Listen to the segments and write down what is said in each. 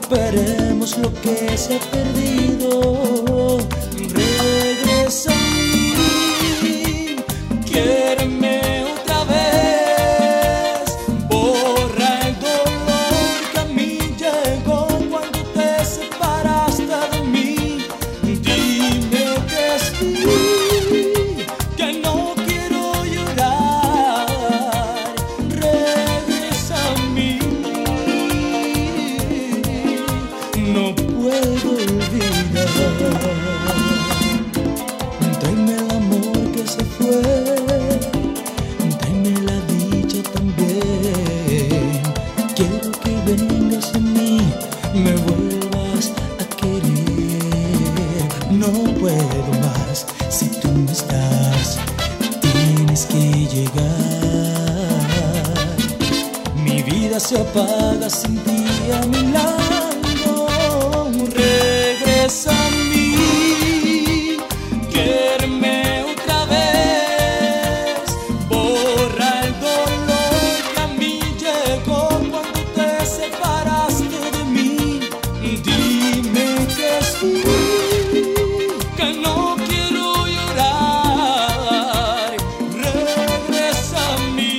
recuperemos lo que se ha perdido. Regresa a mí, quiéreme otra vez, borra el dolor que a mí llegó cuando te separaste de mí. Dime que sí, que no quiero llorar. Regresa a mí, no puedo olvidar. Tráeme el amor que se fue, tráeme la dicha también. Quiero que vengas a mí, me vuelvas a querer. No puedo más si tú no estás, tienes que llegar. Mi vida se apaga sin ti a mi lado. Regresa a mí, quiéreme otra vez, borra el dolor que a mí llegó cuando te separaste de mí. Dime que sí, que no quiero llorar. Regresa a mí.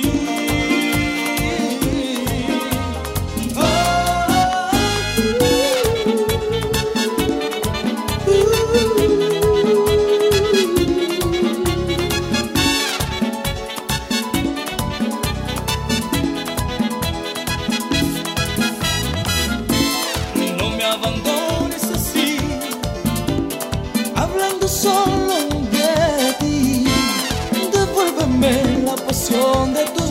No me abandones así, hablando solo de ti. Devuélveme la pasión de tu